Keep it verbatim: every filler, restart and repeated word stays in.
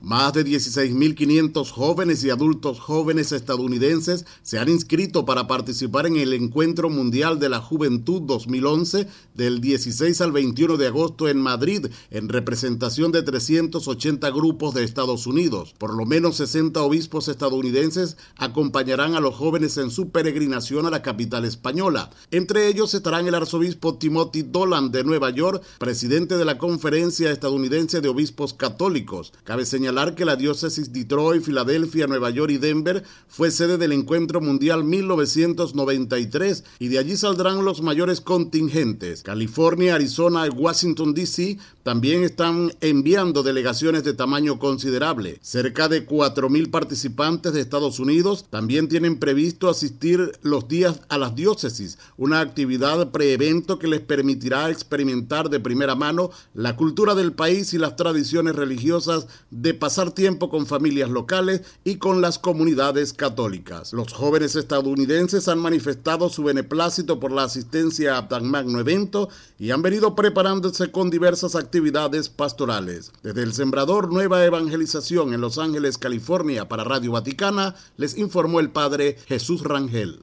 Más de dieciséis mil quinientos jóvenes y adultos jóvenes estadounidenses se han inscrito para participar en el Encuentro Mundial de la Juventud dos mil once del dieciséis al veintiuno de agosto en Madrid, en representación de trescientos ochenta grupos de Estados Unidos. Por lo menos sesenta obispos estadounidenses acompañarán a los jóvenes en su peregrinación a la capital española. Entre ellos estarán el arzobispo Timothy Dolan de Nueva York, presidente de la Conferencia Estadounidense de Obispos Católicos. Cabe señalar que la diócesis Detroit, Filadelfia, Nueva York y Denver fue sede del Encuentro Mundial mil novecientos noventa y tres y de allí saldrán los mayores contingentes. California, Arizona y Washington D C también están enviando delegaciones de tamaño considerable. Cerca de cuatro mil participantes de Estados Unidos también tienen previsto asistir los días a las diócesis, una actividad preevento que les permitirá experimentar de primera mano la cultura del país y las tradiciones religiosas de pasar tiempo con familias locales y con las comunidades católicas. Los jóvenes estadounidenses han manifestado su beneplácito por la asistencia a tan magno evento y han venido preparándose con diversas actividades pastorales. Desde El Sembrador Nueva Evangelización en Los Ángeles, California, para Radio Vaticana, les informó el padre Jesús Rangel.